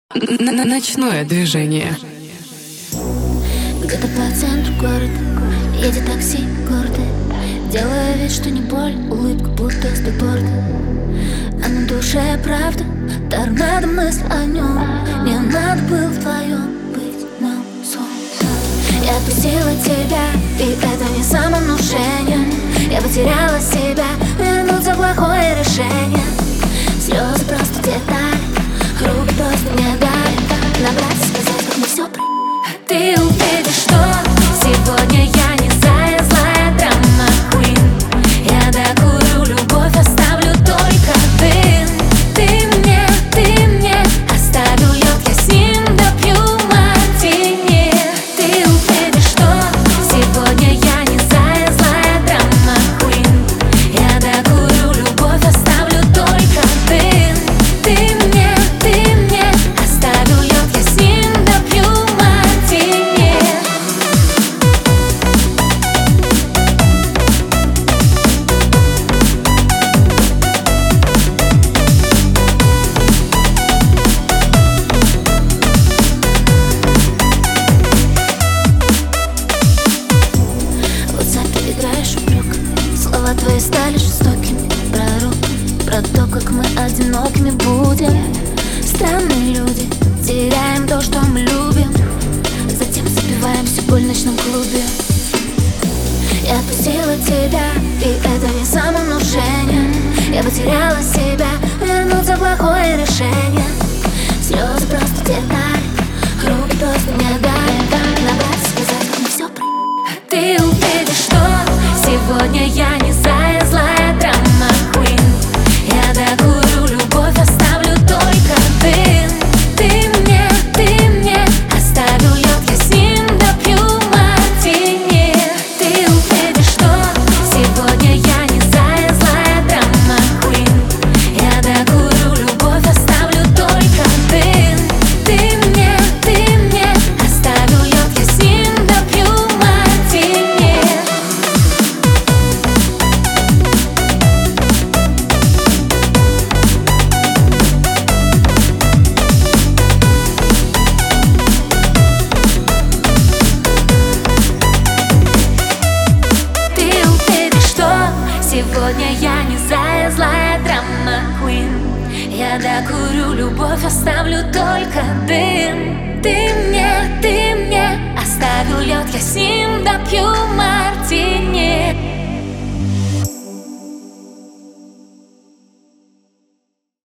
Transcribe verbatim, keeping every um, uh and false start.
Н- Ночное движение. Где-то по центру города едет такси гордое, делая вид, что не боль, улыбка будто с билборда. А на душе правда, торнадо мысль о нем. Не надо было вдвоем быть нам солнцем. Я отпустила тебя, и это не самовнушение. Я потеряла себя, вернуться плохое решение. Слезы просто детали, руки просто не дали набрать и сказать, как мы все про... Ты увидишь, что сегодня я не зая, злая драма queen. Я докурю любовь, оставлю только дым. Ты мне, ты мне оставил лед, я с ним допью мартини. Ты увидишь, что сегодня я не зая, злая драма queen. Я докурю любовь, оставлю только дым. Ты мне, ты мне оставил лед, я с ним допью мартини. В WhatsApp играешь упрек, слова твои стали жестокими. Пророк, про то, как мы одинокими будем. Странные люди, теряем то, что мы любим, затем забиваем всю боль в ночном клубе. Я отпустила тебя, и это не самовнушение. Я потеряла себя, вернуться плохое решение. Слезы просто детали, руки просто не дали набрать и сказать, как мы все про... Ты увидишь, что сегодня я не зая, злая драма queen. Я докурю любовь, оставлю только дым. Ты мне, ты мне оставил лед, я с ним допью мартини. Ты увидишь, что сегодня я не зая, злая драма queen. Я докурю любовь, оставлю только дым. Ты мне, ты мне оставил лед, я с ним допью мартини. Ты увидишь, что сегодня я не зая, злая драма queen. Я докурю любовь, оставлю только дым. Ты мне, ты мне оставил лед, я с ним допью мартини.